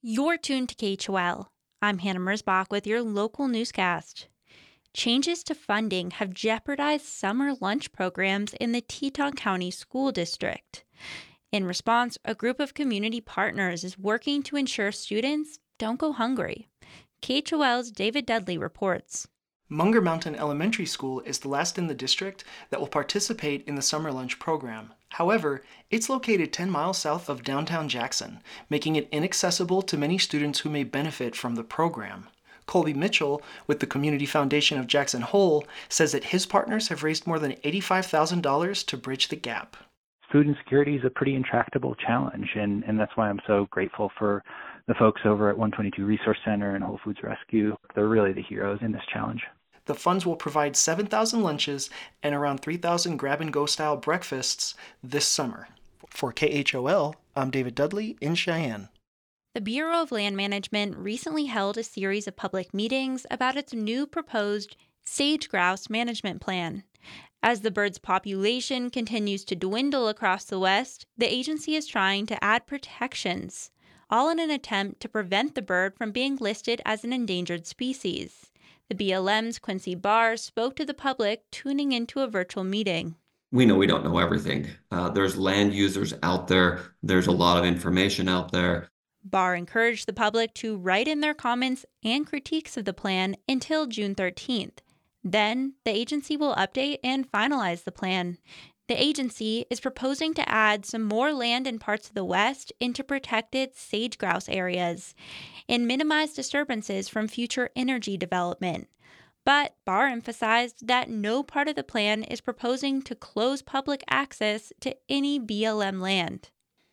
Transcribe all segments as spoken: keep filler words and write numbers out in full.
You're tuned to K H O L. I'm Hannah Mersbach with your local newscast. Changes to funding have jeopardized summer lunch programs in the Teton County School District. In response, a group of community partners is working to ensure students don't go hungry. K H O L's David Dudley reports. Munger Mountain Elementary School is the last in the district that will participate in the summer lunch program. However, it's located ten miles south of downtown Jackson, making it inaccessible to many students who may benefit from the program. Colby Mitchell, with the Community Foundation of Jackson Hole, says that his partners have raised more than eighty-five thousand dollars to bridge the gap. Food insecurity is a pretty intractable challenge, and, and that's why I'm so grateful for the folks over at one twenty-two Resource Center and Whole Foods Rescue. They're really the heroes in this challenge. The funds will provide seven thousand lunches and around three thousand grab-and-go style breakfasts this summer. For K H O L, I'm David Dudley in Cheyenne. The Bureau of Land Management recently held a series of public meetings about its new proposed sage grouse management plan. As the bird's population continues to dwindle across the West, the agency is trying to add protections, all in an attempt to prevent the bird from being listed as an endangered species. The B L M's Quincy Barr spoke to the public tuning into a virtual meeting. We know we don't know everything. Uh, there's land users out there. There's a lot of information out there. Barr encouraged the public to write in their comments and critiques of the plan until June thirteenth. Then, the agency will update and finalize the plan. The agency is proposing to add some more land in parts of the West into protected sage grouse areas and minimize disturbances from future energy development. But Barr emphasized that no part of the plan is proposing to close public access to any B L M land.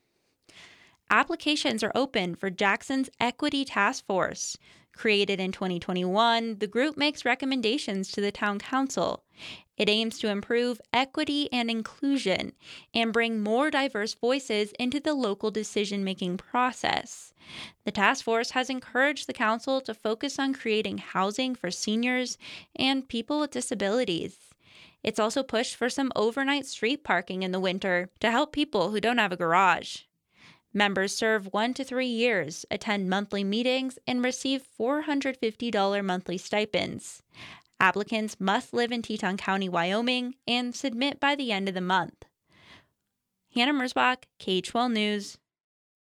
Applications are open for Jackson's Equity Task Force. Created in twenty twenty-one, the group makes recommendations to the town council. It aims to improve equity and inclusion and bring more diverse voices into the local decision-making process. The task force has encouraged the council to focus on creating housing for seniors and people with disabilities. It's also pushed for some overnight street parking in the winter to help people who don't have a garage. Members serve one to three years, attend monthly meetings, and receive four hundred fifty dollars monthly stipends. Applicants must live in Teton County, Wyoming, and submit by the end of the month. Hannah Mersbach, K H O L News.